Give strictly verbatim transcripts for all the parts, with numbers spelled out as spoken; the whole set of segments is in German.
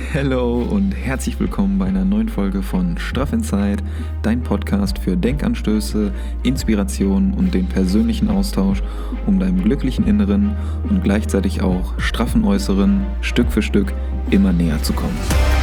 Hello und herzlich willkommen bei einer neuen Folge von Straff Inside, dein Podcast für Denkanstöße, Inspiration und den persönlichen Austausch, um deinem glücklichen Inneren und gleichzeitig auch straffen Äußeren Stück für Stück immer näher zu kommen.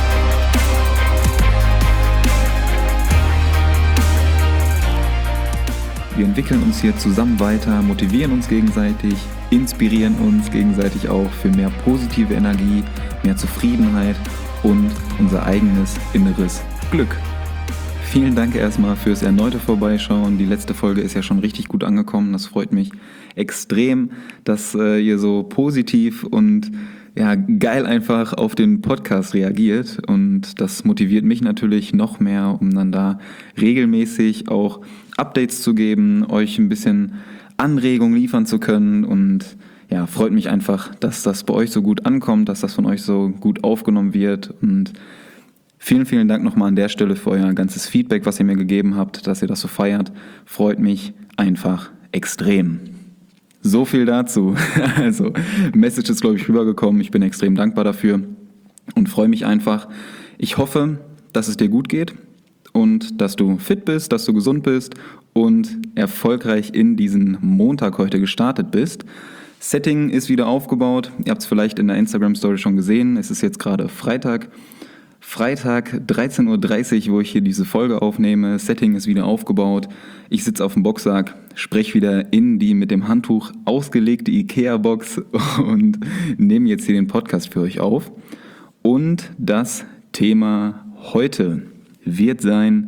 Wir entwickeln uns hier zusammen weiter, motivieren uns gegenseitig, inspirieren uns gegenseitig auch für mehr positive Energie, mehr Zufriedenheit und unser eigenes inneres Glück. Vielen Dank erstmal fürs erneute Vorbeischauen. Die letzte Folge ist ja schon richtig gut angekommen. Das freut mich extrem, dass äh, ihr so positiv und ja, geil einfach auf den Podcast reagiert. Und das motiviert mich natürlich noch mehr, um dann da regelmäßig auch Updates zu geben, euch ein bisschen Anregungen liefern zu können. Und ja, freut mich einfach, dass das bei euch so gut ankommt, dass das von euch so gut aufgenommen wird. Und vielen, vielen Dank nochmal an der Stelle für euer ganzes Feedback, was ihr mir gegeben habt, dass ihr das so feiert. Freut mich einfach extrem. So viel dazu. Also, Message ist, glaube ich, rübergekommen. Ich bin extrem dankbar dafür und freue mich einfach. Ich hoffe, dass es dir gut geht und dass du fit bist, dass du gesund bist und erfolgreich in diesen Montag heute gestartet bist. Setting ist wieder aufgebaut. Ihr habt es vielleicht in der Instagram-Story schon gesehen. Es ist jetzt gerade Freitag. Freitag dreizehn Uhr dreißig, wo ich hier diese Folge aufnehme. Setting ist wieder aufgebaut. Ich sitze auf dem Boxsack, spreche wieder in die mit dem Handtuch ausgelegte Ikea-Box und nehme jetzt hier den Podcast für euch auf. Und das Thema heute wird sein,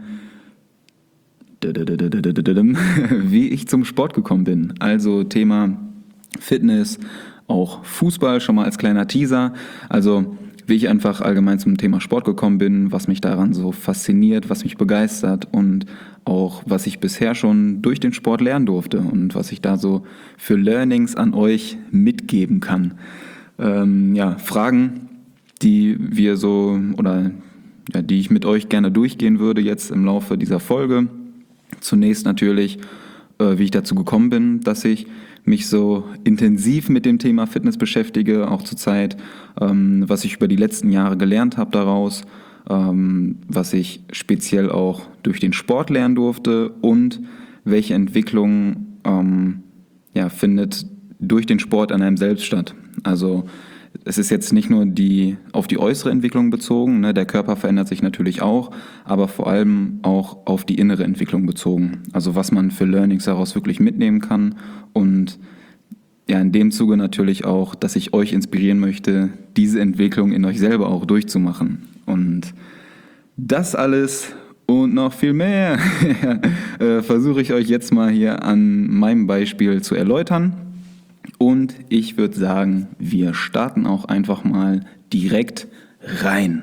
wie ich zum Sport gekommen bin. Also Thema Fitness, auch Fußball, schon mal als kleiner Teaser. Also wie ich einfach allgemein zum Thema Sport gekommen bin, was mich daran so fasziniert, was mich begeistert und auch was ich bisher schon durch den Sport lernen durfte und was ich da so für Learnings an euch mitgeben kann. Ähm, ja, Fragen, die wir so oder ja, die ich mit euch gerne durchgehen würde jetzt im Laufe dieser Folge. Zunächst natürlich, äh, wie ich dazu gekommen bin, dass ich mich so intensiv mit dem Thema Fitness beschäftige, auch zur Zeit, ähm, was ich über die letzten Jahre gelernt habe daraus, ähm, was ich speziell auch durch den Sport lernen durfte und welche Entwicklung ähm, ja, findet durch den Sport an einem selbst statt. Also es ist jetzt nicht nur die auf die äußere Entwicklung bezogen, ne, der Körper verändert sich natürlich auch, aber vor allem auch auf die innere Entwicklung bezogen. Also was man für Learnings daraus wirklich mitnehmen kann und ja, in dem Zuge natürlich auch, dass ich euch inspirieren möchte, diese Entwicklung in euch selber auch durchzumachen. Und das alles und noch viel mehr äh, versuche ich euch jetzt mal hier an meinem Beispiel zu erläutern. Und ich würde sagen, wir starten auch einfach mal direkt rein.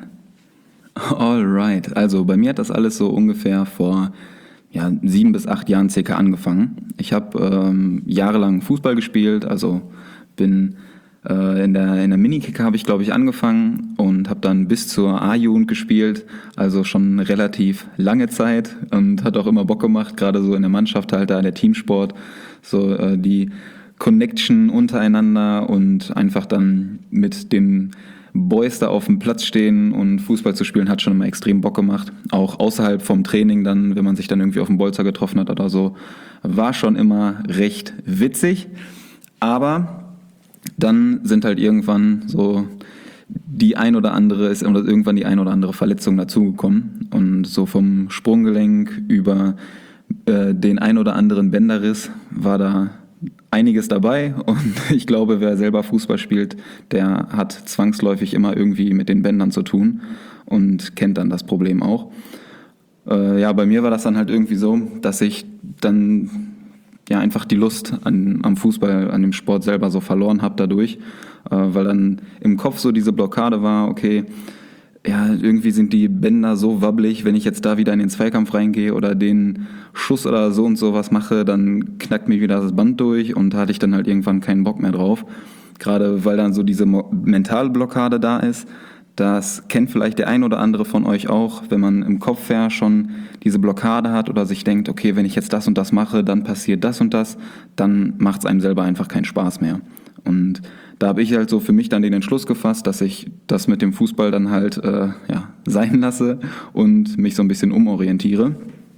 Alright, also bei mir hat das alles so ungefähr vor ja, sieben bis acht Jahren circa angefangen. Ich habe ähm, jahrelang Fußball gespielt, also bin äh, in der, in der Minikicker habe ich glaube ich angefangen und habe dann bis zur A-Jugend gespielt, also schon relativ lange Zeit und hat auch immer Bock gemacht, gerade so in der Mannschaft halt da, der Teamsport, so äh, die Connection untereinander und einfach dann mit den Boys da auf dem Platz stehen und Fußball zu spielen, hat schon immer extrem Bock gemacht. Auch außerhalb vom Training dann, wenn man sich dann irgendwie auf dem Bolzer getroffen hat oder so, war schon immer recht witzig. Aber dann sind halt irgendwann so die ein oder andere, ist oder irgendwann die ein oder andere Verletzung dazugekommen. Und so vom Sprunggelenk über äh, den ein oder anderen Bänderriss war da einiges dabei und ich glaube, wer selber Fußball spielt, der hat zwangsläufig immer irgendwie mit den Bändern zu tun und kennt dann das Problem auch. Äh, ja, bei mir war das dann halt irgendwie so, dass ich dann ja einfach die Lust an, am Fußball, an dem Sport selber so verloren habe dadurch, äh, weil dann im Kopf so diese Blockade war, okay, ja, irgendwie sind die Bänder so wabbelig, wenn ich jetzt da wieder in den Zweikampf reingehe oder den Schuss oder so und sowas mache, dann knackt mir wieder das Band durch und da hatte ich dann halt irgendwann keinen Bock mehr drauf. Gerade weil dann so diese mentale Blockade da ist. Das kennt vielleicht der ein oder andere von euch auch, wenn man im Kopf ja schon diese Blockade hat oder sich denkt, okay, wenn ich jetzt das und das mache, dann passiert das und das, dann macht es einem selber einfach keinen Spaß mehr. Und da habe ich halt so für mich dann den Entschluss gefasst, dass ich das mit dem Fußball dann halt äh, ja, sein lasse und mich so ein bisschen umorientiere.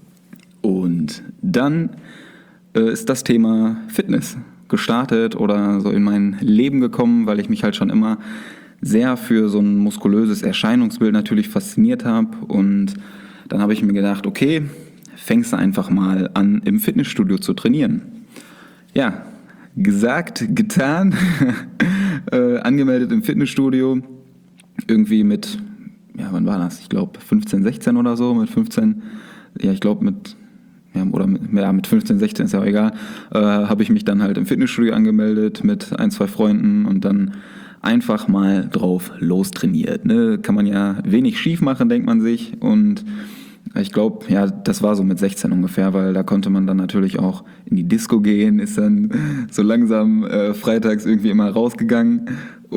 Und dann äh, ist das Thema Fitness gestartet oder so in mein Leben gekommen, weil ich mich halt schon immer sehr für so ein muskulöses Erscheinungsbild natürlich fasziniert habe. Und dann habe ich mir gedacht, okay, fängst du einfach mal an, im Fitnessstudio zu trainieren. Ja, gesagt, getan, äh, angemeldet im Fitnessstudio, irgendwie mit, ja, wann war das? Ich glaube fünfzehn, sechzehn oder so, mit fünfzehn, ja, ich glaube mit, ja, oder mit, ja, mit fünfzehn, sechzehn ist ja auch egal, äh, habe ich mich dann halt im Fitnessstudio angemeldet mit ein, zwei Freunden und dann einfach mal drauf lostrainiert. Ne? Kann man ja wenig schief machen, denkt man sich, und ich glaube, ja, das war so mit sechzehn ungefähr, weil da konnte man dann natürlich auch in die Disco gehen, ist dann so langsam äh, freitags irgendwie immer rausgegangen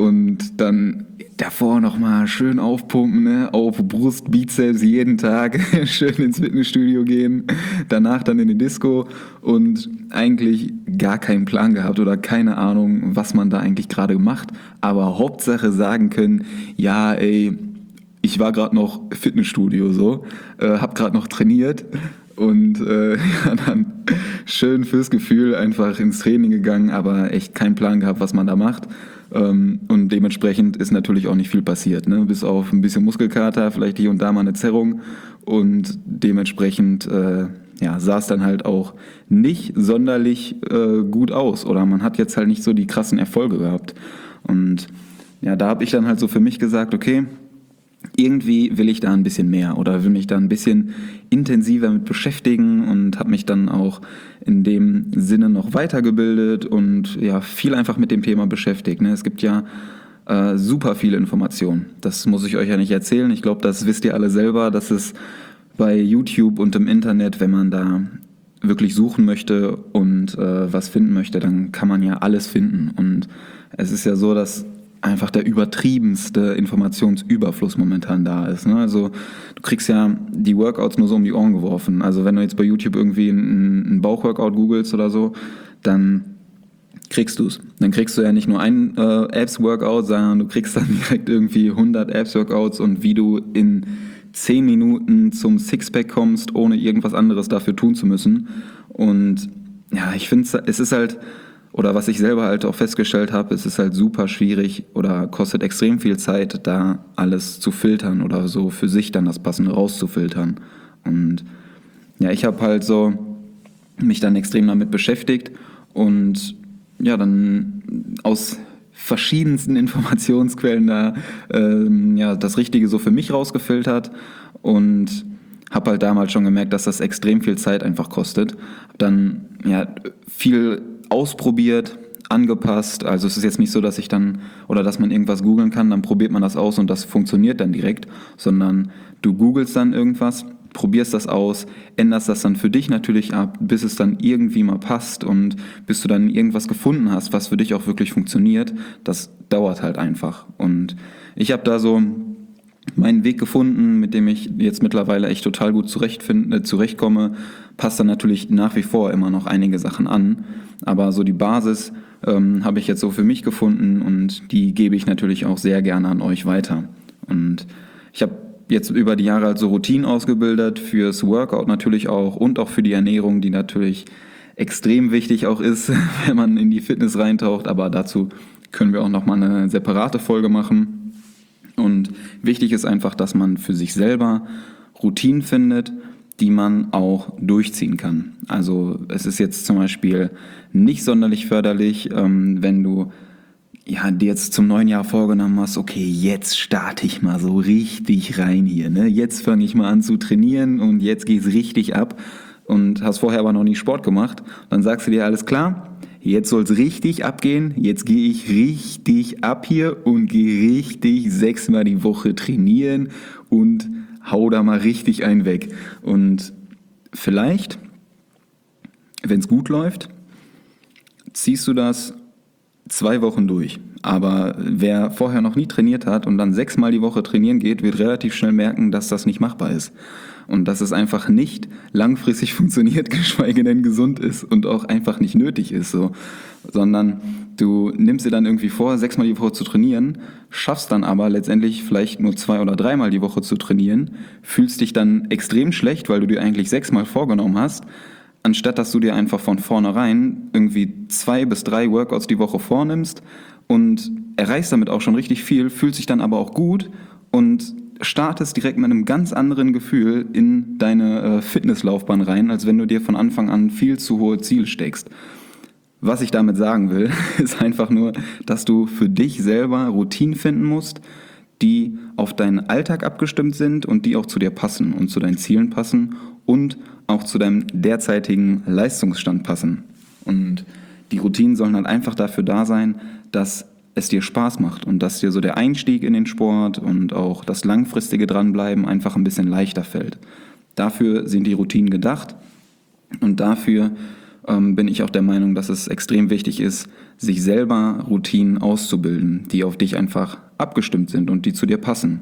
und dann davor nochmal schön aufpumpen, ne? Auf Brust, Bizeps jeden Tag, schön ins Fitnessstudio gehen, danach dann in die Disco und eigentlich gar keinen Plan gehabt oder keine Ahnung, was man da eigentlich gerade macht, aber Hauptsache sagen können, ja, ey, ich war gerade noch Fitnessstudio so, äh, hab gerade noch trainiert und äh, ja, dann schön fürs Gefühl einfach ins Training gegangen, aber echt keinen Plan gehabt, was man da macht. Ähm, und dementsprechend ist natürlich auch nicht viel passiert, ne? Bis auf ein bisschen Muskelkater, vielleicht hier und da mal eine Zerrung und dementsprechend äh, ja, sah es dann halt auch nicht sonderlich äh, gut aus oder man hat jetzt halt nicht so die krassen Erfolge gehabt. Und ja, da habe ich dann halt so für mich gesagt, okay, irgendwie will ich da ein bisschen mehr oder will mich da ein bisschen intensiver mit beschäftigen und habe mich dann auch in dem Sinne noch weitergebildet und ja, viel einfach mit dem Thema beschäftigt. Ne? Es gibt ja äh, super viele Informationen. Das muss ich euch ja nicht erzählen. Ich glaube, das wisst ihr alle selber, dass es bei YouTube und im Internet, wenn man da wirklich suchen möchte und äh, was finden möchte, dann kann man ja alles finden. Und es ist ja so, dass einfach der übertriebenste Informationsüberfluss momentan da ist. Ne? Also du kriegst ja die Workouts nur so um die Ohren geworfen. Also wenn du jetzt bei YouTube irgendwie einen, einen Bauchworkout googelst oder so, dann kriegst du es. Dann kriegst du ja nicht nur ein äh, Abs-Workout, sondern du kriegst dann direkt irgendwie hundert Abs-Workouts und wie du in zehn Minuten zum Sixpack kommst, ohne irgendwas anderes dafür tun zu müssen. Und ja, ich finde, es ist halt, oder was ich selber halt auch festgestellt habe, es ist halt super schwierig oder kostet extrem viel Zeit, da alles zu filtern oder so für sich dann das Passende rauszufiltern. Und ja, ich habe halt so mich dann extrem damit beschäftigt und ja, dann aus verschiedensten Informationsquellen da ähm, ja, das Richtige so für mich rausgefiltert und habe halt damals schon gemerkt, dass das extrem viel Zeit einfach kostet. Hab dann ja viel ausprobiert, angepasst. Also es ist jetzt nicht so, dass ich dann oder dass man irgendwas googeln kann, dann probiert man das aus und das funktioniert dann direkt, sondern du googelst dann irgendwas, probierst das aus, änderst das dann für dich natürlich ab, bis es dann irgendwie mal passt und bis du dann irgendwas gefunden hast, was für dich auch wirklich funktioniert. Das dauert halt einfach. Und ich habe da so meinen Weg gefunden, mit dem ich jetzt mittlerweile echt total gut zurechtfinde, zurechtkomme, passt dann natürlich nach wie vor immer noch einige Sachen an, aber so die Basis ähm, habe ich jetzt so für mich gefunden und die gebe ich natürlich auch sehr gerne an euch weiter. Und ich habe jetzt über die Jahre halt so Routinen ausgebildet, fürs Workout natürlich auch und auch für die Ernährung, die natürlich extrem wichtig auch ist, wenn man in die Fitness reintaucht, aber dazu können wir auch nochmal eine separate Folge machen. Und wichtig ist einfach, dass man für sich selber Routinen findet, die man auch durchziehen kann. Also es ist jetzt zum Beispiel nicht sonderlich förderlich, ähm, wenn du ja, dir jetzt zum neuen Jahr vorgenommen hast, okay, jetzt starte ich mal so richtig rein hier, ne? Jetzt fange ich mal an zu trainieren und jetzt geht's richtig ab und hast vorher aber noch nie Sport gemacht. Dann sagst du dir, alles klar, jetzt soll's richtig abgehen, jetzt gehe ich richtig ab hier und gehe richtig sechsmal die Woche trainieren und hau da mal richtig einen weg. Und vielleicht, wenn es gut läuft, ziehst du das zwei Wochen durch. Aber wer vorher noch nie trainiert hat und dann sechsmal die Woche trainieren geht, wird relativ schnell merken, dass das nicht machbar ist. Und dass es einfach nicht langfristig funktioniert, geschweige denn gesund ist und auch einfach nicht nötig ist. So. Sondern du nimmst dir dann irgendwie vor, sechsmal die Woche zu trainieren, schaffst dann aber letztendlich vielleicht nur zwei oder dreimal die Woche zu trainieren, fühlst dich dann extrem schlecht, weil du dir eigentlich sechsmal vorgenommen hast, anstatt dass du dir einfach von vornherein irgendwie zwei bis drei Workouts die Woche vornimmst und erreichst damit auch schon richtig viel, fühlst dich dann aber auch gut und startest direkt mit einem ganz anderen Gefühl in deine äh, Fitnesslaufbahn rein, als wenn du dir von Anfang an viel zu hohe Ziele steckst. Was ich damit sagen will, ist einfach nur, dass du für dich selber Routinen finden musst, die auf deinen Alltag abgestimmt sind und die auch zu dir passen und zu deinen Zielen passen und auch zu deinem derzeitigen Leistungsstand passen. Und die Routinen sollen halt einfach dafür da sein, dass es dir Spaß macht und dass dir so der Einstieg in den Sport und auch das langfristige Dranbleiben einfach ein bisschen leichter fällt. Dafür sind die Routinen gedacht und dafür ähm, bin ich auch der Meinung, dass es extrem wichtig ist, sich selber Routinen auszubilden, die auf dich einfach abgestimmt sind und die zu dir passen.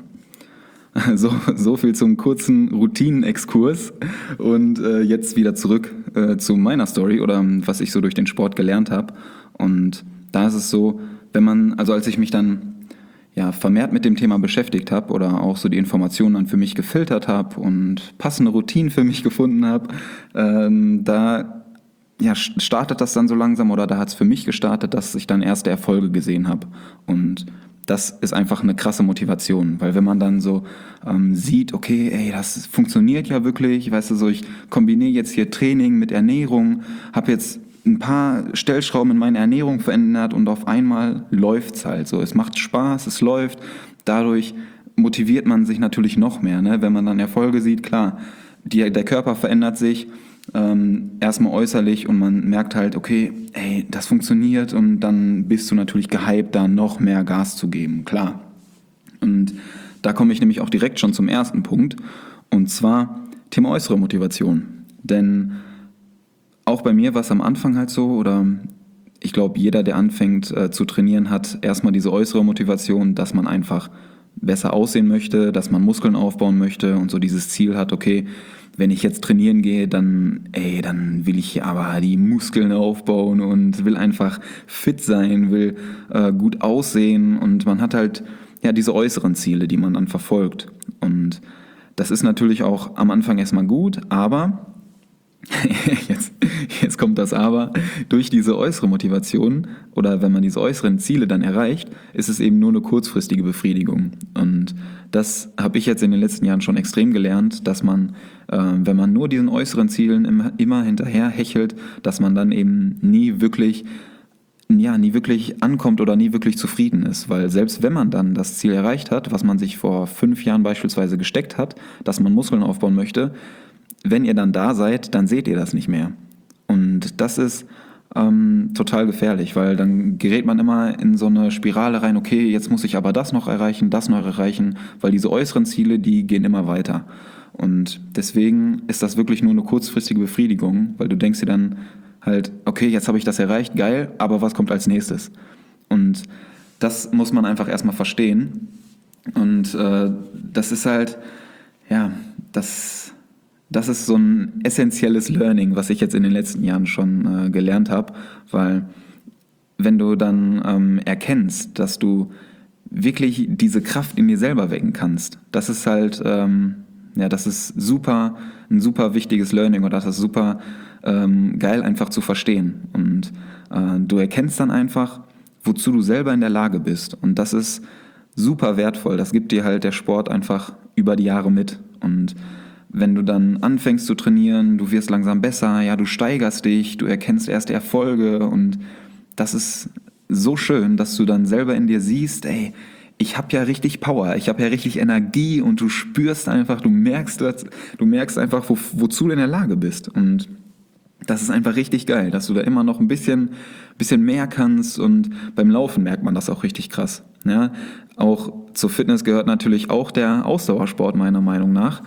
So, so viel zum kurzen Routinenexkurs und äh, jetzt wieder zurück äh, zu meiner Story oder was ich so durch den Sport gelernt habe. Und da ist es so, wenn man, also als ich mich dann ja vermehrt mit dem Thema beschäftigt habe oder auch so die Informationen dann für mich gefiltert habe und passende Routinen für mich gefunden habe, ähm, da ja, startet das dann so langsam oder da hat es für mich gestartet, dass ich dann erste Erfolge gesehen habe. Und das ist einfach eine krasse Motivation, weil wenn man dann so ähm, sieht, okay, ey, das funktioniert ja wirklich, weißt du, so ich kombiniere jetzt hier Training mit Ernährung, habe jetzt ein paar Stellschrauben in meiner Ernährung verändert und auf einmal läuft's halt so. Es macht Spaß, es läuft, dadurch motiviert man sich natürlich noch mehr, ne? Wenn man dann Erfolge sieht, klar, die, der Körper verändert sich, Ähm, erstmal äußerlich und man merkt halt, okay, ey, das funktioniert und dann bist du natürlich gehypt, da noch mehr Gas zu geben, klar. Und da komme ich nämlich auch direkt schon zum ersten Punkt und zwar Thema äußere Motivation. Denn auch bei mir war es am Anfang halt so oder ich glaube, jeder, der anfängt äh, zu trainieren, hat erstmal diese äußere Motivation, dass man einfach besser aussehen möchte, dass man Muskeln aufbauen möchte und so dieses Ziel hat, okay, wenn ich jetzt trainieren gehe, dann, ey, dann will ich aber die Muskeln aufbauen und will einfach fit sein, will äh, gut aussehen und man hat halt ja diese äußeren Ziele, die man dann verfolgt. Und das ist natürlich auch am Anfang erstmal gut, aber jetzt, jetzt kommt das Aber, durch diese äußere Motivation oder wenn man diese äußeren Ziele dann erreicht, ist es eben nur eine kurzfristige Befriedigung. Und das habe ich jetzt in den letzten Jahren schon extrem gelernt, dass man, äh, wenn man nur diesen äußeren Zielen immer, immer hinterher hechelt, dass man dann eben nie wirklich, ja, nie wirklich ankommt oder nie wirklich zufrieden ist. Weil selbst wenn man dann das Ziel erreicht hat, was man sich vor fünf Jahren beispielsweise gesteckt hat, dass man Muskeln aufbauen möchte, wenn ihr dann da seid, dann seht ihr das nicht mehr. Und das ist ähm, total gefährlich, weil dann gerät man immer in so eine Spirale rein, okay, jetzt muss ich aber das noch erreichen, das noch erreichen, weil diese äußeren Ziele, die gehen immer weiter. Und deswegen ist das wirklich nur eine kurzfristige Befriedigung, weil du denkst dir dann halt, okay, jetzt habe ich das erreicht, geil, aber was kommt als nächstes? Und das muss man einfach erstmal verstehen. Und äh, das ist halt, ja, das... Das ist so ein essentielles Learning, was ich jetzt in den letzten Jahren schon äh, gelernt habe, weil wenn du dann ähm, erkennst, dass du wirklich diese Kraft in dir selber wecken kannst, das ist halt, ähm, ja, das ist super, ein super wichtiges Learning oder das ist super ähm, geil einfach zu verstehen. Und äh, du erkennst dann einfach, wozu du selber in der Lage bist und das ist super wertvoll. Das gibt dir halt der Sport einfach über die Jahre mit und wenn du dann anfängst zu trainieren, du wirst langsam besser, ja, du steigerst dich, du erkennst erste Erfolge und das ist so schön, dass du dann selber in dir siehst, ey, ich habe ja richtig Power, ich habe ja richtig Energie und du spürst einfach, du merkst, du merkst einfach, wo, wozu du in der Lage bist und das ist einfach richtig geil, dass du da immer noch ein bisschen, bisschen mehr kannst und beim Laufen merkt man das auch richtig krass. Ja? Auch zur Fitness gehört natürlich auch der Ausdauersport meiner Meinung nach.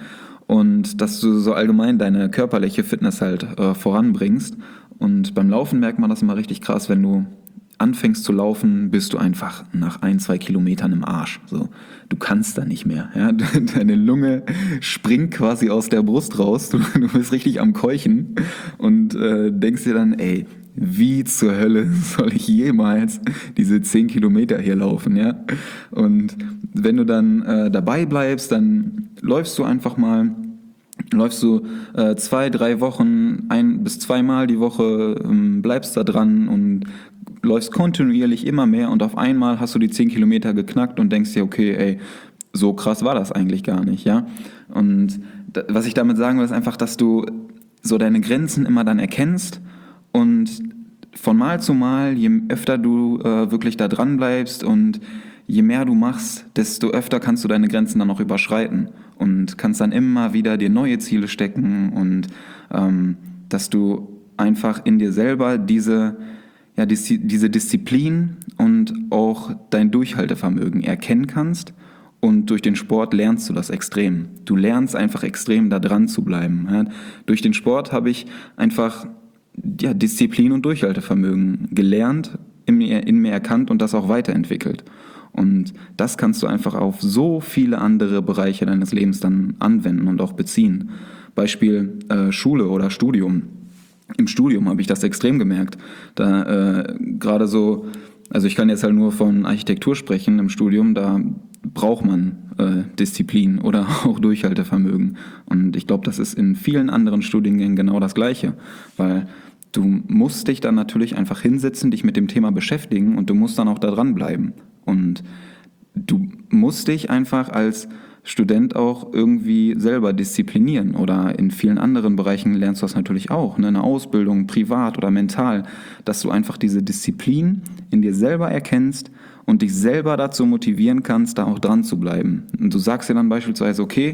Und dass du so allgemein deine körperliche Fitness halt äh, voranbringst. Und beim Laufen merkt man das immer richtig krass, wenn du anfängst zu laufen, bist du einfach nach ein, zwei Kilometern im Arsch. So, du kannst da nicht mehr. Ja? Deine Lunge springt quasi aus der Brust raus. Du, du bist richtig am Keuchen und äh, denkst dir dann, ey, wie zur Hölle soll ich jemals diese zehn Kilometer hier laufen, ja? Und wenn du dann äh, dabei bleibst, dann läufst du einfach mal, läufst du äh, zwei, drei Wochen, ein bis zweimal die Woche, ähm, bleibst da dran und läufst kontinuierlich immer mehr und auf einmal hast du die zehn Kilometer geknackt und denkst dir, okay, ey, so krass war das eigentlich gar nicht, ja? Und da, was ich damit sagen will, ist einfach, dass du so deine Grenzen immer dann erkennst und von Mal zu Mal, je öfter du äh, wirklich da dran bleibst und je mehr du machst, desto öfter kannst du deine Grenzen dann auch überschreiten und kannst dann immer wieder dir neue Ziele stecken und ähm, dass du einfach in dir selber diese, ja, dis- diese Disziplin und auch dein Durchhaltevermögen erkennen kannst. Und durch den Sport lernst du das extrem. Du lernst einfach extrem da dran zu bleiben. Ja. Durch den Sport habe ich einfach ja, Disziplin und Durchhaltevermögen gelernt, in mir, in mir erkannt und das auch weiterentwickelt. Und das kannst du einfach auf so viele andere Bereiche deines Lebens dann anwenden und auch beziehen. Beispiel äh, Schule oder Studium. Im Studium habe ich das extrem gemerkt. Da äh, gerade so, also ich kann jetzt halt nur von Architektur sprechen im Studium, da braucht man äh, Disziplin oder auch Durchhaltevermögen. Und ich glaube, das ist in vielen anderen Studiengängen genau das Gleiche, weil du musst dich dann natürlich einfach hinsetzen, dich mit dem Thema beschäftigen und du musst dann auch da dranbleiben. Und du musst dich einfach als Student auch irgendwie selber disziplinieren oder in vielen anderen Bereichen lernst du das natürlich auch, ne? Eine Ausbildung, privat oder mental, dass du einfach diese Disziplin in dir selber erkennst und dich selber dazu motivieren kannst, da auch dran zu bleiben. Und du sagst dir dann beispielsweise, okay,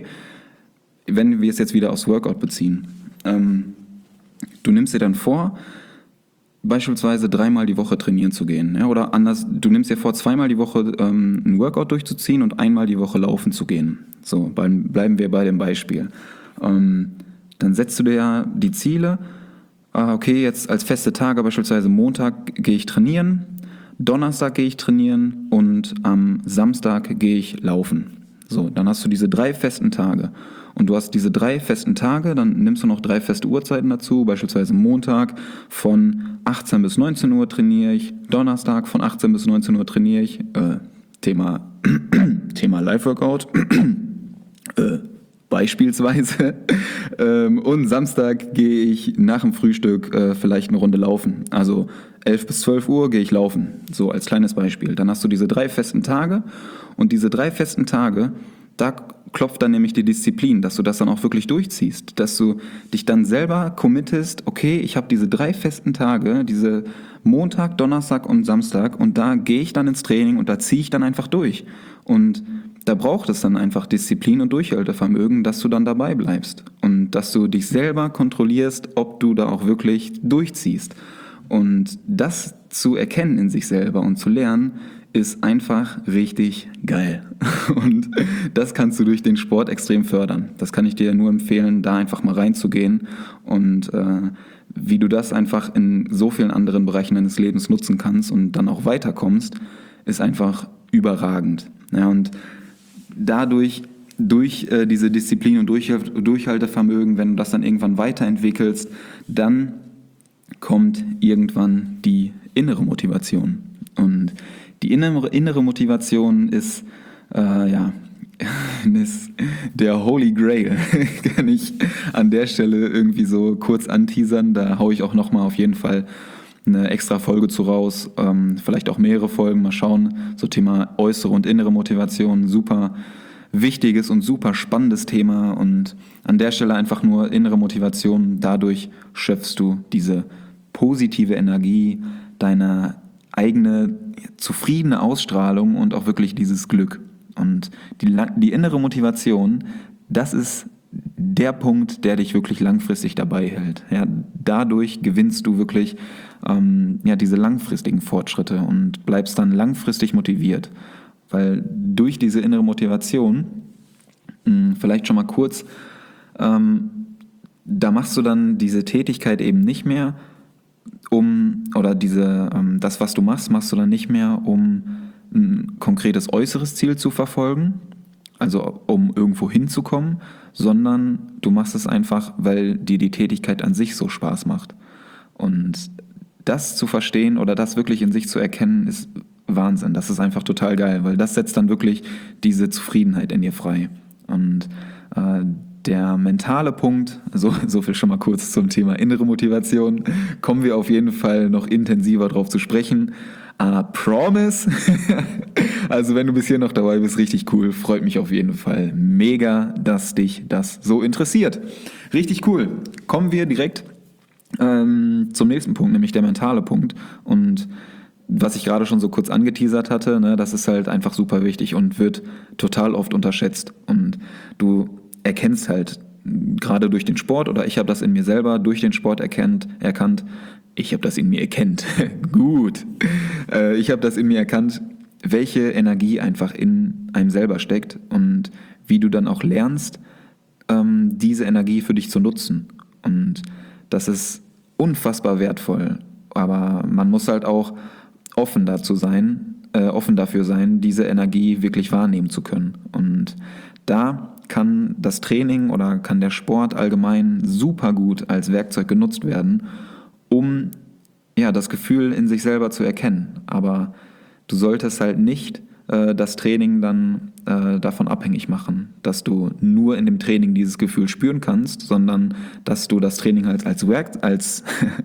wenn wir es jetzt wieder aufs Workout beziehen, ähm, du nimmst dir dann vor, beispielsweise dreimal die Woche trainieren zu gehen. Ja, oder anders, du nimmst dir vor, zweimal die Woche ähm, ein Workout durchzuziehen und einmal die Woche laufen zu gehen. So, beim, bleiben wir bei dem Beispiel. Ähm, dann setzt du dir ja die Ziele, äh, okay, jetzt als feste Tage, beispielsweise Montag gehe ich trainieren, Donnerstag gehe ich trainieren und am Samstag gehe ich laufen. So, dann hast du diese drei festen Tage. Und du hast diese drei festen Tage, dann nimmst du noch drei feste Uhrzeiten dazu, beispielsweise Montag von achtzehn bis neunzehn Uhr trainiere ich, Donnerstag von achtzehn bis neunzehn Uhr trainiere ich, äh, Thema, Thema Live-Workout, äh, beispielsweise, ähm, und Samstag gehe ich nach dem Frühstück äh, vielleicht eine Runde laufen, also elf bis zwölf Uhr gehe ich laufen, so als kleines Beispiel. Dann hast du diese drei festen Tage und diese drei festen Tage, da klopft dann nämlich die Disziplin, dass du das dann auch wirklich durchziehst, dass du dich dann selber committest, okay, ich habe diese drei festen Tage, diese Montag, Donnerstag und Samstag und da gehe ich dann ins Training und da ziehe ich dann einfach durch. Und da braucht es dann einfach Disziplin und Durchhaltevermögen, dass du dann dabei bleibst und dass du dich selber kontrollierst, ob du da auch wirklich durchziehst. Und das zu erkennen in sich selber und zu lernen, ist einfach richtig geil. Und das kannst du durch den Sport extrem fördern. Das kann ich dir nur empfehlen, da einfach mal reinzugehen und äh, wie du das einfach in so vielen anderen Bereichen deines Lebens nutzen kannst und dann auch weiterkommst, ist einfach überragend. Ja, und dadurch, durch äh, diese Disziplin und durch, Durchhaltevermögen, wenn du das dann irgendwann weiterentwickelst, dann kommt irgendwann die innere Motivation. Und die innere, innere Motivation ist, äh, ja, ist der Holy Grail. Kann ich an der Stelle irgendwie so kurz anteasern. Da haue ich auch nochmal auf jeden Fall eine extra Folge zu raus. Ähm, vielleicht auch mehrere Folgen, mal schauen. So Thema äußere und innere Motivation, super wichtiges und super spannendes Thema. Und an der Stelle einfach nur innere Motivation. Dadurch schöpfst du diese positive Energie, deine eigene zufriedene Ausstrahlung und auch wirklich dieses Glück. Und die, die innere Motivation, das ist der Punkt, der dich wirklich langfristig dabei hält. Ja, dadurch gewinnst du wirklich ähm, ja, diese langfristigen Fortschritte und bleibst dann langfristig motiviert. Weil durch diese innere Motivation, mh, vielleicht schon mal kurz, ähm, da machst du dann diese Tätigkeit eben nicht mehr, um oder diese, ähm, das, was du machst, machst du dann nicht mehr, um ein konkretes äußeres Ziel zu verfolgen, also um irgendwo hinzukommen, sondern du machst es einfach, weil dir die Tätigkeit an sich so Spaß macht. Und das zu verstehen oder das wirklich in sich zu erkennen, ist Wahnsinn. Das ist einfach total geil, weil das setzt dann wirklich diese Zufriedenheit in dir frei. Und äh, der mentale Punkt, so, so viel schon mal kurz zum Thema innere Motivation, kommen wir auf jeden Fall noch intensiver drauf zu sprechen. I promise. Also wenn du bis hier noch dabei bist, richtig cool. Freut mich auf jeden Fall mega, dass dich das so interessiert. Richtig cool. Kommen wir direkt ähm, zum nächsten Punkt, nämlich der mentale Punkt. Und was ich gerade schon so kurz angeteasert hatte, ne, das ist halt einfach super wichtig und wird total oft unterschätzt. Und du erkennst halt gerade durch den Sport, oder ich habe das in mir selber durch den Sport erkannt, erkannt, ich habe das in mir erkannt, gut, äh, ich habe das in mir erkannt, welche Energie einfach in einem selber steckt und wie du dann auch lernst, ähm, diese Energie für dich zu nutzen. Und das ist unfassbar wertvoll, aber man muss halt auch offen dazu sein, äh, offen dafür sein, diese Energie wirklich wahrnehmen zu können. Und da kann das Training oder kann der Sport allgemein super gut als Werkzeug genutzt werden, um ja, das Gefühl in sich selber zu erkennen. Aber du solltest halt nicht äh, das Training dann äh, davon abhängig machen, dass du nur in dem Training dieses Gefühl spüren kannst, sondern dass du das Training halt als Werk als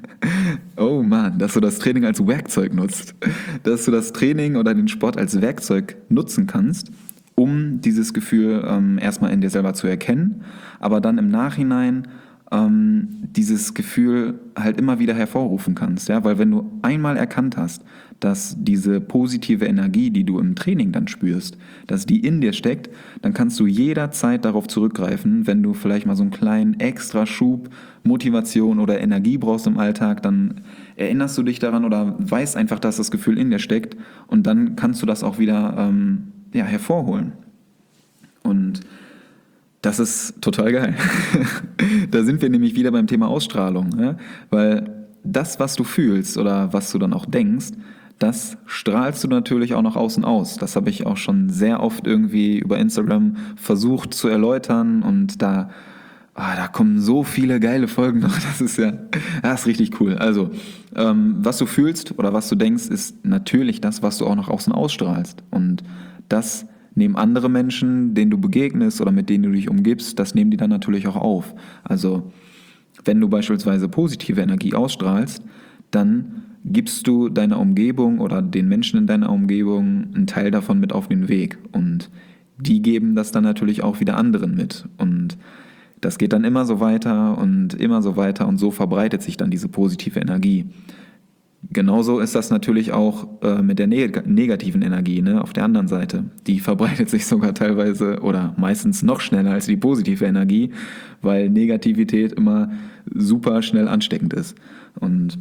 oh Mann, dass du das Training als Werkzeug nutzt, dass du das Training oder den Sport als Werkzeug nutzen kannst, um dieses Gefühl ähm, erstmal in dir selber zu erkennen, aber dann im Nachhinein ähm, dieses Gefühl halt immer wieder hervorrufen kannst. Ja? Weil wenn du einmal erkannt hast, dass diese positive Energie, die du im Training dann spürst, dass die in dir steckt, dann kannst du jederzeit darauf zurückgreifen, wenn du vielleicht mal so einen kleinen extra Schub Motivation oder Energie brauchst im Alltag, dann erinnerst du dich daran oder weißt einfach, dass das Gefühl in dir steckt und dann kannst du das auch wieder ähm, ja, hervorholen. Und das ist total geil. Da sind wir nämlich wieder beim Thema Ausstrahlung, ja? Weil das, was du fühlst oder was du dann auch denkst, das strahlst du natürlich auch nach außen aus. Das habe ich auch schon sehr oft irgendwie über Instagram versucht zu erläutern und da, ah, da kommen so viele geile Folgen noch. Das ist ja, das ist richtig cool. Also, ähm, was du fühlst oder was du denkst, ist natürlich das, was du auch nach außen ausstrahlst. Und das nehmen andere Menschen, denen du begegnest oder mit denen du dich umgibst, das nehmen die dann natürlich auch auf. Also wenn du beispielsweise positive Energie ausstrahlst, dann gibst du deiner Umgebung oder den Menschen in deiner Umgebung einen Teil davon mit auf den Weg. Und die geben das dann natürlich auch wieder anderen mit. Und das geht dann immer so weiter und immer so weiter und so verbreitet sich dann diese positive Energie. Genauso ist das natürlich auch äh, mit der neg- negativen Energie, ne, auf der anderen Seite. Die verbreitet sich sogar teilweise oder meistens noch schneller als die positive Energie, weil Negativität immer super schnell ansteckend ist. Und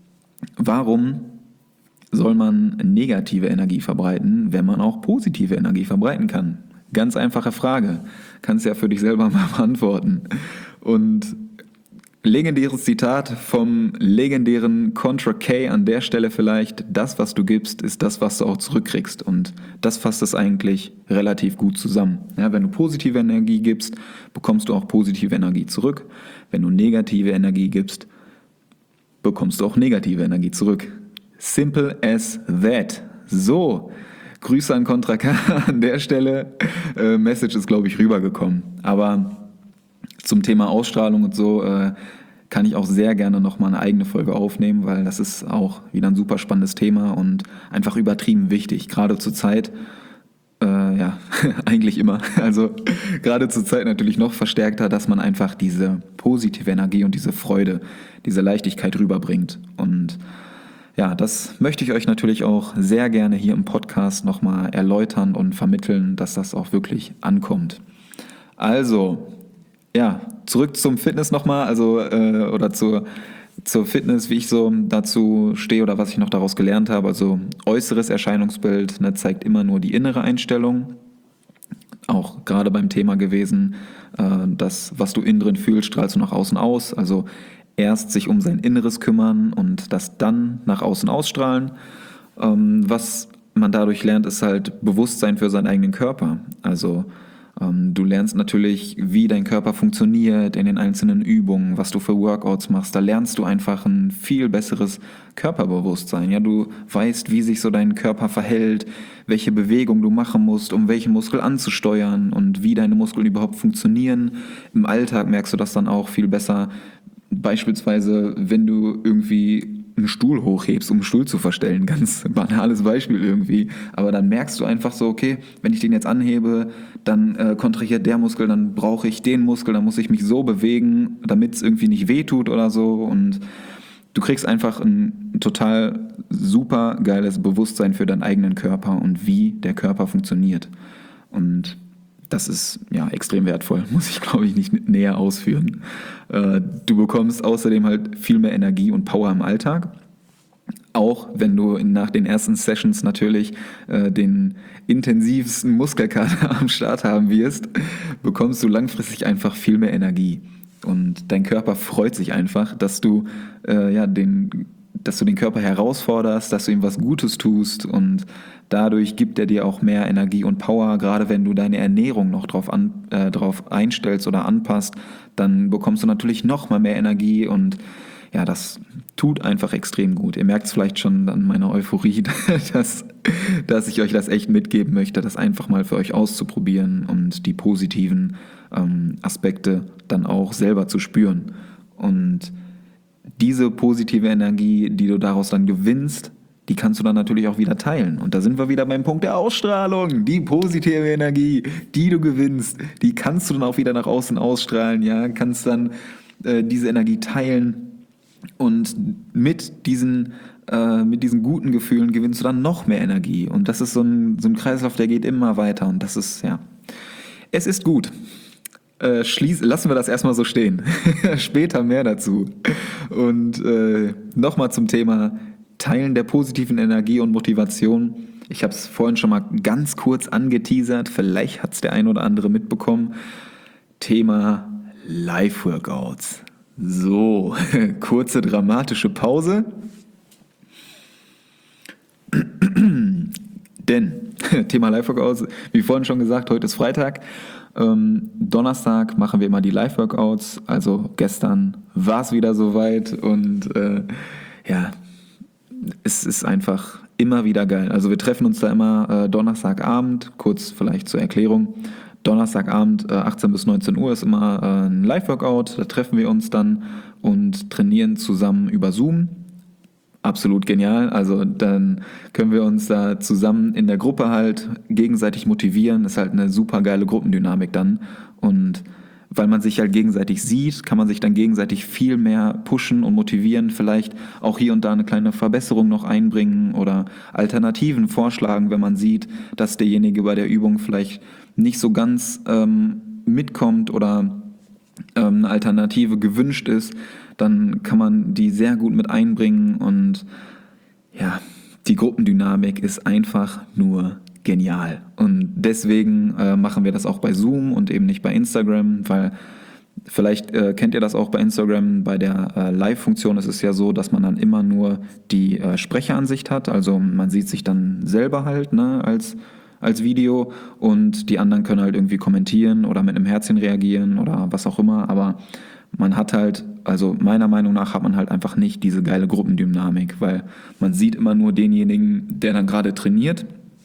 warum soll man negative Energie verbreiten, wenn man auch positive Energie verbreiten kann? Ganz einfache Frage. Kannst ja für dich selber mal beantworten. Und legendäres Zitat vom legendären Contra K an der Stelle vielleicht: Das, was du gibst, ist das, was du auch zurückkriegst. Und das fasst es eigentlich relativ gut zusammen. Ja, wenn du positive Energie gibst, bekommst du auch positive Energie zurück. Wenn du negative Energie gibst, bekommst du auch negative Energie zurück. Simple as that. So, Grüße an Contra K an der Stelle. Äh, Message ist, glaube ich, rübergekommen. Aber zum Thema Ausstrahlung und so äh, kann ich auch sehr gerne nochmal eine eigene Folge aufnehmen, weil das ist auch wieder ein super spannendes Thema und einfach übertrieben wichtig. Gerade zur Zeit, äh, ja, eigentlich immer. Also gerade zur Zeit natürlich noch verstärkter, dass man einfach diese positive Energie und diese Freude, diese Leichtigkeit rüberbringt. Und ja, das möchte ich euch natürlich auch sehr gerne hier im Podcast nochmal erläutern und vermitteln, dass das auch wirklich ankommt. Also, ja, zurück zum Fitness nochmal, also äh, oder zur, zur Fitness, wie ich so dazu stehe oder was ich noch daraus gelernt habe. Also äußeres Erscheinungsbild, ne, zeigt immer nur die innere Einstellung. Auch gerade beim Thema gewesen, äh, das, was du innen drin fühlst, strahlst du nach außen aus. Also erst sich um sein Inneres kümmern und das dann nach außen ausstrahlen. Ähm, was man dadurch lernt, ist halt Bewusstsein für seinen eigenen Körper. Also ähm, du lernst natürlich, wie dein Körper funktioniert in den einzelnen Übungen, was du für Workouts machst. Da lernst du einfach ein viel besseres Körperbewusstsein. Ja, du weißt, wie sich so dein Körper verhält, welche Bewegung du machen musst, um welchen Muskel anzusteuern und wie deine Muskeln überhaupt funktionieren. Im Alltag merkst du das dann auch viel besser. Beispielsweise, wenn du irgendwie einen Stuhl hochhebst, um einen Stuhl zu verstellen, ganz banales Beispiel irgendwie, aber dann merkst du einfach so, okay, wenn ich den jetzt anhebe, dann äh, kontrahiert der Muskel, dann brauche ich den Muskel, dann muss ich mich so bewegen, damit es irgendwie nicht wehtut oder so, und du kriegst einfach ein total super geiles Bewusstsein für deinen eigenen Körper und wie der Körper funktioniert, und das ist ja extrem wertvoll, muss ich glaube ich nicht näher ausführen. Äh, du bekommst außerdem halt viel mehr Energie und Power im Alltag. Auch wenn du nach den ersten Sessions natürlich äh, den intensivsten Muskelkater am Start haben wirst, bekommst du langfristig einfach viel mehr Energie. Und dein Körper freut sich einfach, dass du äh, ja den dass du den Körper herausforderst, dass du ihm was Gutes tust, und dadurch gibt er dir auch mehr Energie und Power. Gerade wenn du deine Ernährung noch drauf, an, äh, drauf einstellst oder anpasst, dann bekommst du natürlich noch mal mehr Energie, und ja, das tut einfach extrem gut. Ihr merkt es vielleicht schon an meiner Euphorie, dass, dass ich euch das echt mitgeben möchte, das einfach mal für euch auszuprobieren und die positiven ähm, Aspekte dann auch selber zu spüren. Und diese positive Energie, die du daraus dann gewinnst, die kannst du dann natürlich auch wieder teilen. Und da sind wir wieder beim Punkt der Ausstrahlung. Die positive Energie, die du gewinnst, die kannst du dann auch wieder nach außen ausstrahlen. Ja, kannst dann äh, diese Energie teilen, und mit diesen, äh, mit diesen guten Gefühlen gewinnst du dann noch mehr Energie. Und das ist so ein, so ein Kreislauf, der geht immer weiter. Und das ist, ja, es ist gut. Äh, schließ, lassen wir das erstmal so stehen. Später mehr dazu. Und äh, nochmal zum Thema Teilen der positiven Energie und Motivation. Ich habe es vorhin schon mal ganz kurz angeteasert. Vielleicht hat es der ein oder andere mitbekommen. Thema Live-Workouts. So, kurze dramatische Pause. Denn Thema Live-Workouts, wie vorhin schon gesagt, heute ist Freitag. Ähm, Donnerstag machen wir immer die Live-Workouts. Also gestern war es wieder soweit, und äh, ja, es ist einfach immer wieder geil. Also wir treffen uns da immer äh, Donnerstagabend, kurz vielleicht zur Erklärung. Donnerstagabend, äh, achtzehn bis neunzehn Uhr ist immer äh, ein Live-Workout. Da treffen wir uns dann und trainieren zusammen über Zoom. Absolut genial. Also dann können wir uns da zusammen in der Gruppe halt gegenseitig motivieren. Ist halt eine super geile Gruppendynamik dann. Und weil man sich halt gegenseitig sieht, kann man sich dann gegenseitig viel mehr pushen und motivieren. Vielleicht auch hier und da eine kleine Verbesserung noch einbringen oder Alternativen vorschlagen, wenn man sieht, dass derjenige bei der Übung vielleicht nicht so ganz ähm, mitkommt oder ähm, eine Alternative gewünscht ist. Dann kann man die sehr gut mit einbringen, und ja, die Gruppendynamik ist einfach nur genial. Und deswegen äh, machen wir das auch bei Zoom und eben nicht bei Instagram, weil vielleicht äh, kennt ihr das auch bei Instagram, bei der äh, Live-Funktion ist es ja so, dass man dann immer nur die äh, Sprecheransicht hat, also man sieht sich dann selber halt, ne, als als Video, und die anderen können halt irgendwie kommentieren oder mit einem Herzchen reagieren oder was auch immer, aber man hat halt, also meiner Meinung nach hat man halt einfach nicht diese geile Gruppendynamik, weil man sieht immer nur denjenigen, der dann gerade trainiert,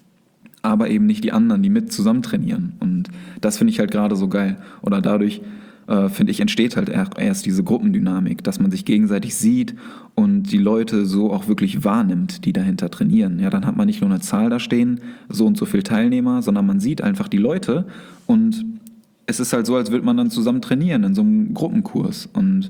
aber eben nicht die anderen, die mit zusammen trainieren, und das finde ich halt gerade so geil, oder dadurch äh, finde ich, entsteht halt erst diese Gruppendynamik, dass man sich gegenseitig sieht und die Leute so auch wirklich wahrnimmt, die dahinter trainieren. Ja, dann hat man nicht nur eine Zahl da stehen, so und so viele Teilnehmer, sondern man sieht einfach die Leute, und es ist halt so, als würde man dann zusammen trainieren in so einem Gruppenkurs, und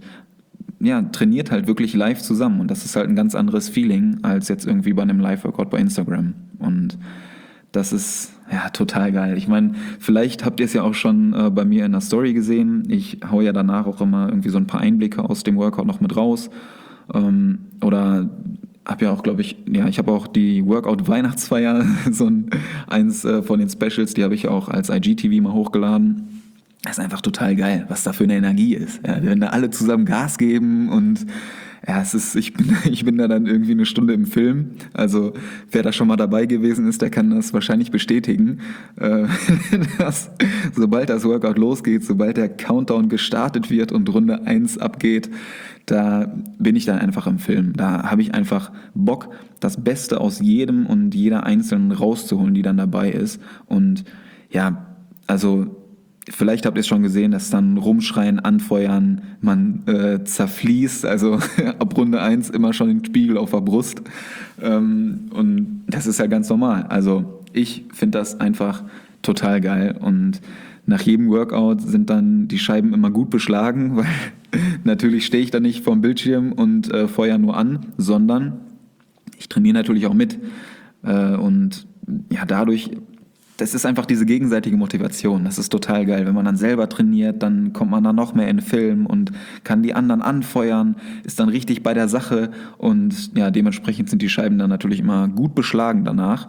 ja, trainiert halt wirklich live zusammen, und das ist halt ein ganz anderes Feeling als jetzt irgendwie bei einem Live-Workout bei Instagram, und das ist ja total geil. Ich meine, vielleicht habt ihr es ja auch schon äh, bei mir in der Story gesehen. Ich hau ja danach auch immer irgendwie so ein paar Einblicke aus dem Workout noch mit raus. Ähm, oder habe ja auch, glaube ich, ja, ich habe auch die Workout-Weihnachtsfeier, so ein, eins äh, von den Specials, die habe ich auch als I G T V mal hochgeladen. das ist einfach total geil, was da für eine Energie ist. Ja, wenn da alle zusammen Gas geben und ja, es ist, ich bin, ich bin da dann irgendwie eine Stunde im Film. Also wer da schon mal dabei gewesen ist, der kann das wahrscheinlich bestätigen. Äh, dass, sobald das Workout losgeht, sobald der Countdown gestartet wird und Runde eins abgeht, da bin ich dann einfach im Film. Da habe ich einfach Bock, das Beste aus jedem und jeder Einzelnen rauszuholen, die dann dabei ist. Und ja, also vielleicht habt ihr es schon gesehen, dass dann rumschreien, anfeuern, man äh, zerfließt, also ab Runde eins immer schon den Spiegel auf der Brust. Ähm, und das ist ja ganz normal. Also ich finde das einfach total geil. Und nach jedem Workout sind dann die Scheiben immer gut beschlagen, weil natürlich stehe ich da nicht vorm Bildschirm und äh, feuer nur an, sondern ich trainiere natürlich auch mit. Äh, und ja, dadurch... Das ist einfach diese gegenseitige Motivation. Das ist total geil. Wenn man dann selber trainiert, dann kommt man dann noch mehr in den Film und kann die anderen anfeuern, ist dann richtig bei der Sache und ja, dementsprechend sind die Scheiben dann natürlich immer gut beschlagen danach.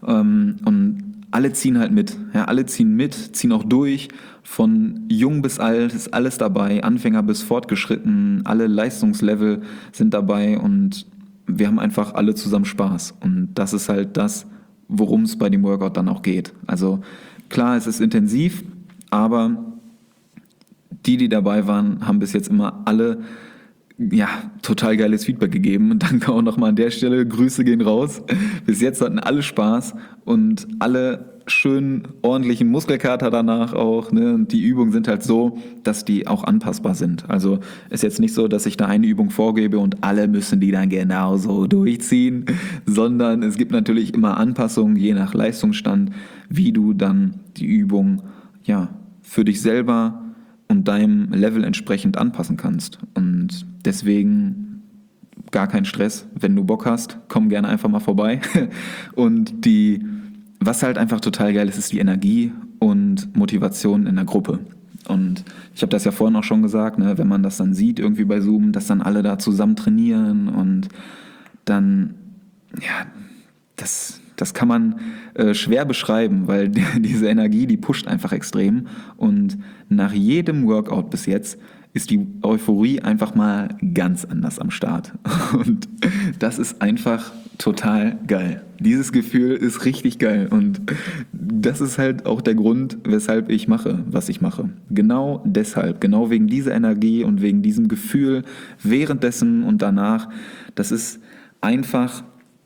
Und alle ziehen halt mit. Ja, alle ziehen mit, ziehen auch durch. Von jung bis alt ist alles dabei, Anfänger bis fortgeschritten, alle Leistungslevel sind dabei und wir haben einfach alle zusammen Spaß. Und das ist halt das, worum es bei dem Workout dann auch geht. Also klar, es ist intensiv, aber die, die dabei waren, haben bis jetzt immer alle ja, total geiles Feedback gegeben. Und danke auch nochmal an der Stelle, Grüße gehen raus. Bis jetzt hatten alle Spaß und alle schön ordentlichen Muskelkater danach auch. Ne? Und die Übungen sind halt so, dass die auch anpassbar sind. Also ist jetzt nicht so, dass ich da eine Übung vorgebe und alle müssen die dann genauso durchziehen, sondern es gibt natürlich immer Anpassungen, je nach Leistungsstand, wie du dann die Übung ja, für dich selber und deinem Level entsprechend anpassen kannst. Und deswegen gar kein Stress. Wenn du Bock hast, komm gerne einfach mal vorbei. Und die, was halt einfach total geil ist, ist die Energie und Motivation in der Gruppe. Und ich habe das ja vorhin auch schon gesagt, ne, wenn man das dann sieht irgendwie bei Zoom, dass dann alle da zusammen trainieren und dann, ja, das, das kann man äh, schwer beschreiben, weil die, diese Energie, die pusht einfach extrem. Und nach jedem Workout bis jetzt ist die Euphorie einfach mal ganz anders am Start. Und das ist einfach total geil. Dieses Gefühl ist richtig geil. Und das ist halt auch der Grund, weshalb ich mache, was ich mache. Genau deshalb, genau wegen dieser Energie und wegen diesem Gefühl währenddessen und danach. Das ist einfach,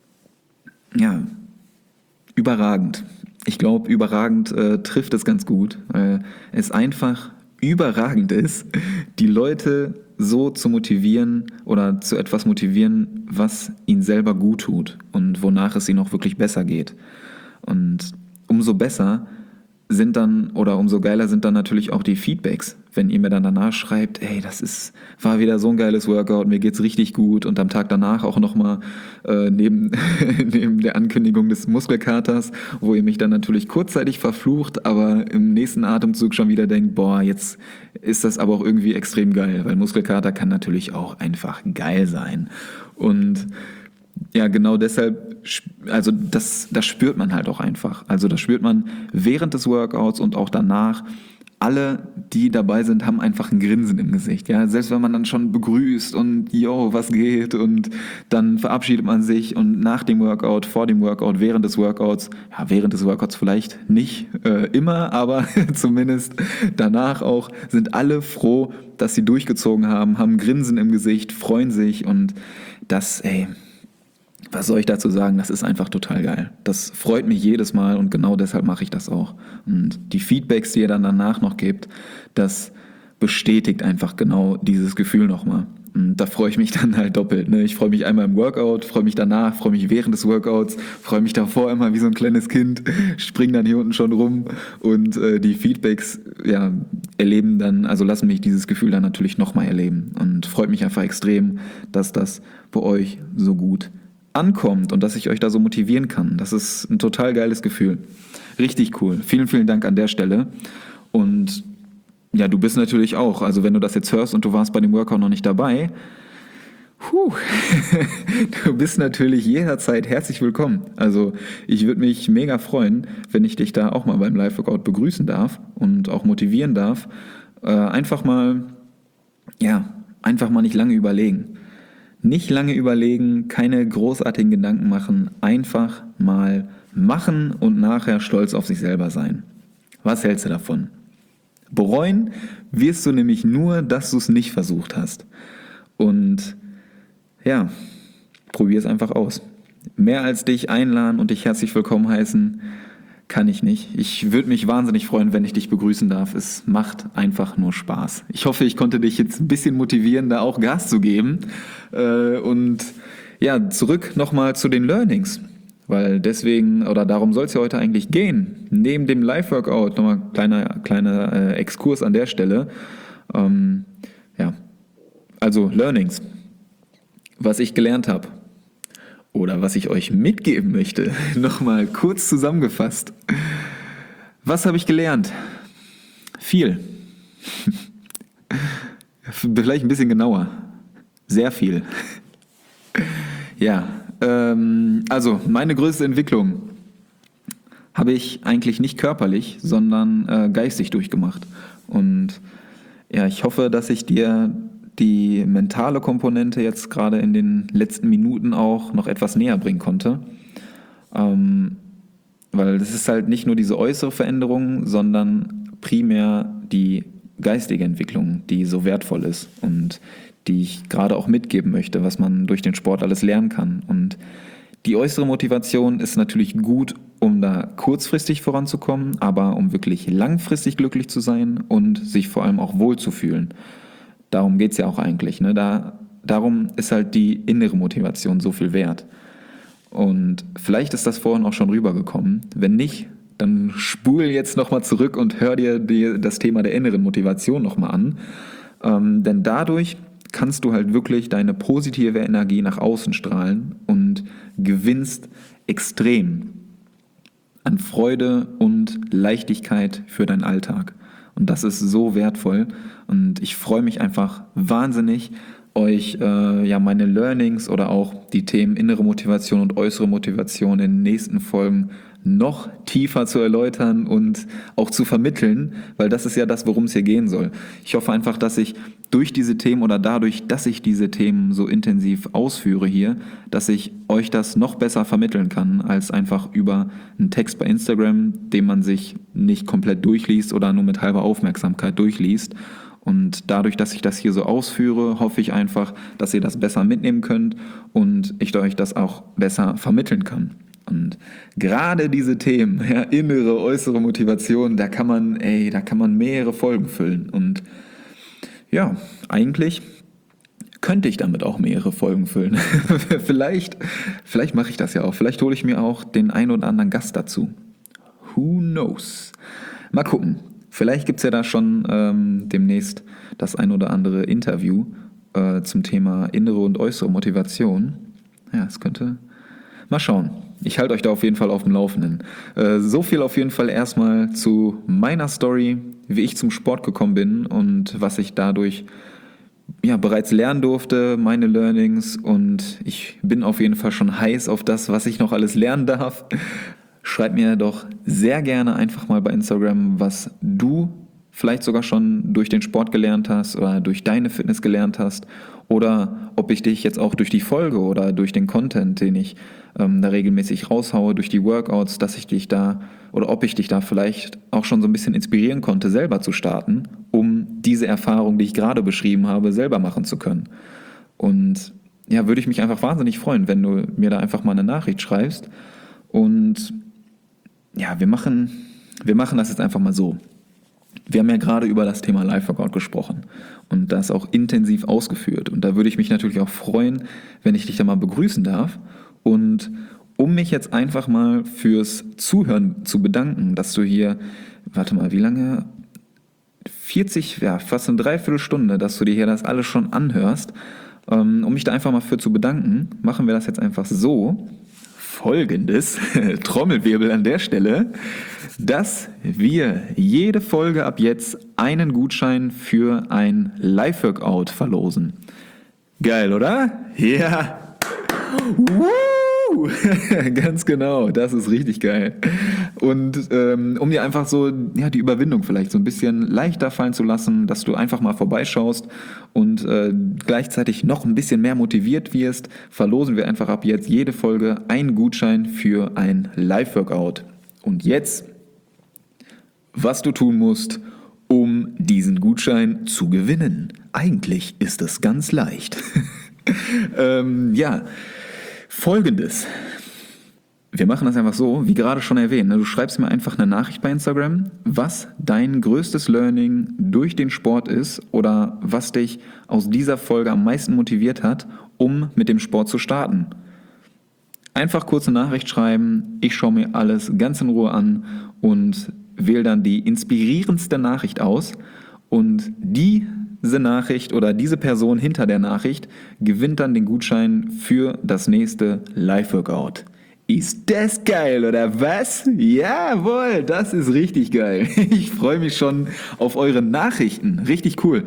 ja, überragend. Ich glaube, überragend äh, trifft es ganz gut, weil es einfach überragend ist, die Leute so zu motivieren oder zu etwas motivieren, was ihnen selber gut tut und wonach es ihnen auch wirklich besser geht. Und umso besser sind dann oder umso geiler sind dann natürlich auch die Feedbacks, wenn ihr mir dann danach schreibt, ey, das ist, war wieder so ein geiles Workout, mir geht's richtig gut und am Tag danach auch nochmal äh, neben, neben der Ankündigung des Muskelkaters, wo ihr mich dann natürlich kurzzeitig verflucht, aber im nächsten Atemzug schon wieder denkt, boah, jetzt ist das aber auch irgendwie extrem geil, weil Muskelkater kann natürlich auch einfach geil sein. Und ja, genau deshalb, also das, das spürt man halt auch einfach. Also das spürt man während des Workouts und auch danach. Alle, die dabei sind, haben einfach ein Grinsen im Gesicht. Ja? Selbst wenn man dann schon begrüßt und yo, was geht und dann verabschiedet man sich und nach dem Workout, vor dem Workout, während des Workouts, ja, während des Workouts vielleicht nicht äh, immer, aber zumindest danach auch, sind alle froh, dass sie durchgezogen haben, haben ein Grinsen im Gesicht, freuen sich und das, ey, was soll ich dazu sagen? Das ist einfach total geil. Das freut mich jedes Mal und genau deshalb mache ich das auch. Und die Feedbacks, die ihr dann danach noch gebt, das bestätigt einfach genau dieses Gefühl nochmal. Und da freue ich mich dann halt doppelt. Ne? Ich freue mich einmal im Workout, freue mich danach, freue mich während des Workouts, freue mich davor immer wie so ein kleines Kind, spring dann hier unten schon rum und äh, die Feedbacks ja, erleben dann, also lassen mich dieses Gefühl dann natürlich nochmal erleben. Und freut mich einfach extrem, dass das bei euch so gut ankommt und dass ich euch da so motivieren kann. Das ist ein total geiles Gefühl. Richtig cool. Vielen, vielen Dank an der Stelle. Und ja, du bist natürlich auch, also wenn du das jetzt hörst und du warst bei dem Workout noch nicht dabei, Puh, du bist natürlich jederzeit herzlich willkommen. Also ich würde mich mega freuen, wenn ich dich da auch mal beim Live-Workout begrüßen darf und auch motivieren darf. Äh, einfach mal, ja, einfach mal nicht lange überlegen. Nicht lange überlegen, keine großartigen Gedanken machen, einfach mal machen und nachher stolz auf sich selber sein. Was hältst du davon? Bereuen wirst du nämlich nur, dass du es nicht versucht hast. Und ja, probier es einfach aus. Mehr als dich einladen und dich herzlich willkommen heißen, kann ich nicht. Ich würde mich wahnsinnig freuen, wenn ich dich begrüßen darf. Es macht einfach nur Spaß. Ich hoffe, ich konnte dich jetzt ein bisschen motivieren, da auch Gas zu geben. Und ja, zurück nochmal zu den Learnings. Weil deswegen, oder darum soll es ja heute eigentlich gehen. Neben dem Live-Workout, nochmal ein kleiner, kleiner äh, Exkurs an der Stelle. Ähm, ja, also Learnings. Was ich gelernt habe oder was ich euch mitgeben möchte, nochmal kurz zusammengefasst. Was habe ich gelernt? Viel. Vielleicht ein bisschen genauer. Sehr viel. Ja, ähm, also meine größte Entwicklung habe ich eigentlich nicht körperlich, sondern äh, geistig durchgemacht. Und ja, ich hoffe, dass ich dir die mentale Komponente jetzt gerade in den letzten Minuten auch noch etwas näher bringen konnte. Ähm, weil das ist halt nicht nur diese äußere Veränderung, sondern primär die geistige Entwicklung, die so wertvoll ist und die ich gerade auch mitgeben möchte, was man durch den Sport alles lernen kann. Und die äußere Motivation ist natürlich gut, um da kurzfristig voranzukommen, aber um wirklich langfristig glücklich zu sein und sich vor allem auch wohlzufühlen. Darum geht es ja auch eigentlich. Ne? Da, darum ist halt die innere Motivation so viel wert. Und vielleicht ist das vorhin auch schon rübergekommen. Wenn nicht, dann spul jetzt nochmal zurück und hör dir die, das Thema der inneren Motivation nochmal an. Ähm, denn dadurch kannst du halt wirklich deine positive Energie nach außen strahlen und gewinnst extrem an Freude und Leichtigkeit für deinen Alltag. Und das ist so wertvoll und ich freue mich einfach wahnsinnig, euch äh, ja meine Learnings oder auch die Themen innere Motivation und äußere Motivation in den nächsten Folgen noch tiefer zu erläutern und auch zu vermitteln, weil das ist ja das, worum es hier gehen soll. Ich hoffe einfach, dass ich durch diese Themen oder dadurch, dass ich diese Themen so intensiv ausführe hier, dass ich euch das noch besser vermitteln kann, als einfach über einen Text bei Instagram, den man sich nicht komplett durchliest oder nur mit halber Aufmerksamkeit durchliest. Und dadurch, dass ich das hier so ausführe, hoffe ich einfach, dass ihr das besser mitnehmen könnt und ich euch das auch besser vermitteln kann. Und gerade diese Themen, ja, innere, äußere Motivation, da kann man, ey, da kann man mehrere Folgen füllen. Und ja, eigentlich könnte ich damit auch mehrere Folgen füllen. vielleicht, vielleicht mache ich das ja auch. Vielleicht hole ich mir auch den einen oder anderen Gast dazu. Who knows? Mal gucken. Vielleicht gibt es ja da schon ähm, demnächst das ein oder andere Interview äh, zum Thema innere und äußere Motivation. Ja, es könnte... Mal schauen. Ich halte euch da auf jeden Fall auf dem Laufenden. Äh, so viel auf jeden Fall erstmal zu meiner Story, wie ich zum Sport gekommen bin und was ich dadurch ja, bereits lernen durfte, meine Learnings. Und ich bin auf jeden Fall schon heiß auf das, was ich noch alles lernen darf. Schreib mir doch sehr gerne einfach mal bei Instagram, was du vielleicht sogar schon durch den Sport gelernt hast oder durch deine Fitness gelernt hast oder ob ich dich jetzt auch durch die Folge oder durch den Content, den ich ähm, da regelmäßig raushaue, durch die Workouts, dass ich dich da oder ob ich dich da vielleicht auch schon so ein bisschen inspirieren konnte, selber zu starten, um diese Erfahrung, die ich gerade beschrieben habe, selber machen zu können. Und ja, würde ich mich einfach wahnsinnig freuen, wenn du mir da einfach mal eine Nachricht schreibst. Und ja, wir machen, wir machen das jetzt einfach mal so. Wir haben ja gerade über das Thema Live-Workout gesprochen und das auch intensiv ausgeführt. Und da würde ich mich natürlich auch freuen, wenn ich dich da mal begrüßen darf. Und um mich jetzt einfach mal fürs Zuhören zu bedanken, dass du hier, warte mal, wie lange? vierzig, ja, fast eine Dreiviertelstunde, dass du dir hier das alles schon anhörst. Um mich da einfach mal für zu bedanken, machen wir das jetzt einfach so. Folgendes, Trommelwirbel an der Stelle, dass wir jede Folge ab jetzt einen Gutschein für ein Live-Workout verlosen. Geil, oder? Ja. Woo! Ganz genau, das ist richtig geil. Und ähm, um dir einfach so ja, die Überwindung vielleicht so ein bisschen leichter fallen zu lassen, dass du einfach mal vorbeischaust und äh, gleichzeitig noch ein bisschen mehr motiviert wirst, verlosen wir einfach ab jetzt jede Folge einen Gutschein für ein Live-Workout. Und jetzt, was du tun musst, um diesen Gutschein zu gewinnen. Eigentlich ist es ganz leicht. ähm, ja, folgendes. Wir machen das einfach so, wie gerade schon erwähnt. Du schreibst mir einfach eine Nachricht bei Instagram, was dein größtes Learning durch den Sport ist oder was dich aus dieser Folge am meisten motiviert hat, um mit dem Sport zu starten. Einfach kurze Nachricht schreiben, ich schaue mir alles ganz in Ruhe an und wähle dann die inspirierendste Nachricht aus und diese Nachricht oder diese Person hinter der Nachricht gewinnt dann den Gutschein für das nächste Live-Workout. Ist das geil, oder was? Jawohl, das ist richtig geil. Ich freue mich schon auf eure Nachrichten. Richtig cool.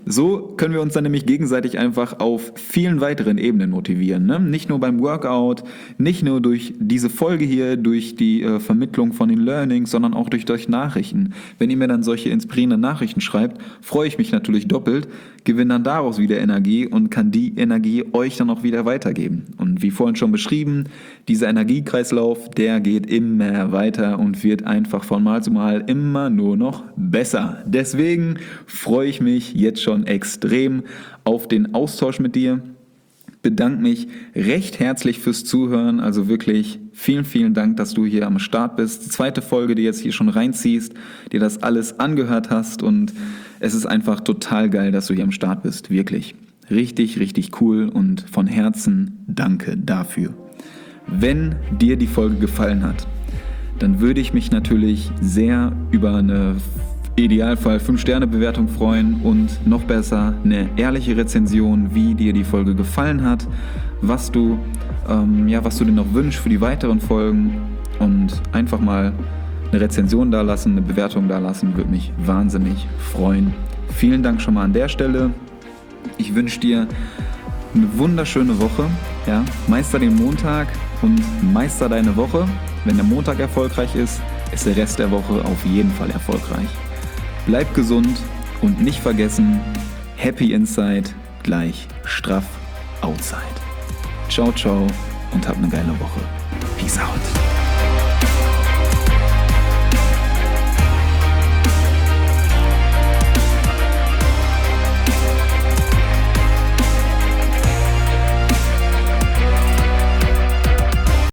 So können wir uns dann nämlich gegenseitig einfach auf vielen weiteren Ebenen motivieren. Ne? Nicht nur beim Workout, nicht nur durch diese Folge hier, durch die äh, Vermittlung von den Learnings, sondern auch durch euch Nachrichten. Wenn ihr mir dann solche inspirierenden Nachrichten schreibt, freue ich mich natürlich doppelt, gewinne dann daraus wieder Energie und kann die Energie euch dann auch wieder weitergeben. Und wie vorhin schon beschrieben, dieser Energiekreislauf, der geht immer weiter und wird einfach von Mal zu Mal immer nur noch besser. Deswegen freue ich mich jetzt schon extrem auf den Austausch mit dir. Bedanke mich recht herzlich fürs Zuhören. Also wirklich vielen, vielen Dank, dass du hier am Start bist. Die zweite Folge, die jetzt hier schon reinziehst, dir das alles angehört hast und es ist einfach total geil, dass du hier am Start bist. Wirklich. Richtig, richtig cool und von Herzen danke dafür. Wenn dir die Folge gefallen hat, dann würde ich mich natürlich sehr über eine Idealfall fünf Sterne Bewertung freuen und noch besser eine ehrliche Rezension, wie dir die Folge gefallen hat, was du, ähm, ja, was du dir noch wünschst für die weiteren Folgen und einfach mal eine Rezension da lassen, eine Bewertung da lassen, würde mich wahnsinnig freuen. Vielen Dank schon mal an der Stelle. Ich wünsche dir eine wunderschöne Woche. Ja? Meister den Montag und meister deine Woche. Wenn der Montag erfolgreich ist, ist der Rest der Woche auf jeden Fall erfolgreich. Bleib gesund und nicht vergessen, Happy Inside gleich straff Outside. Ciao, ciao und hab eine geile Woche. Peace out.